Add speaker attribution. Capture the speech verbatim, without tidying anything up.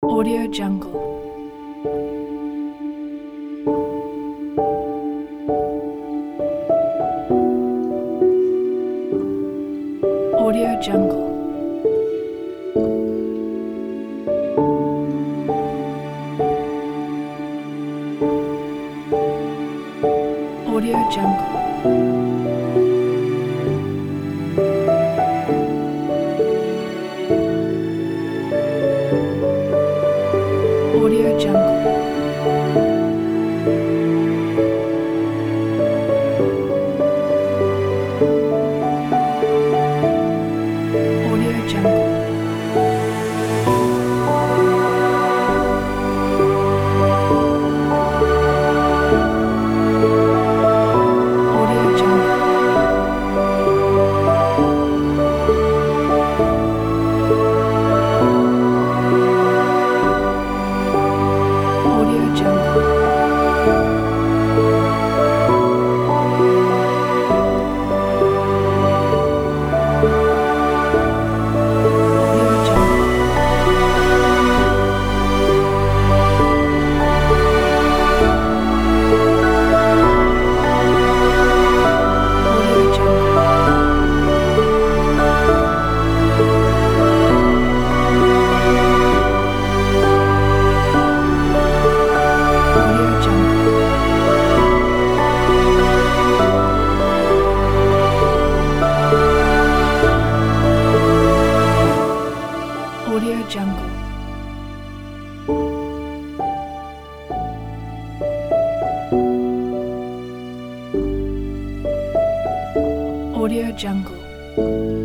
Speaker 1: Audio Jungle. Audio Jungle. Audio Jungle. Audio Jungle. Audio Jungle. Audio Jungle. Audio Jungle. Audio Jungle. Audio Jungle. Audio Jungle. Audio Jungle. Audio Jungle.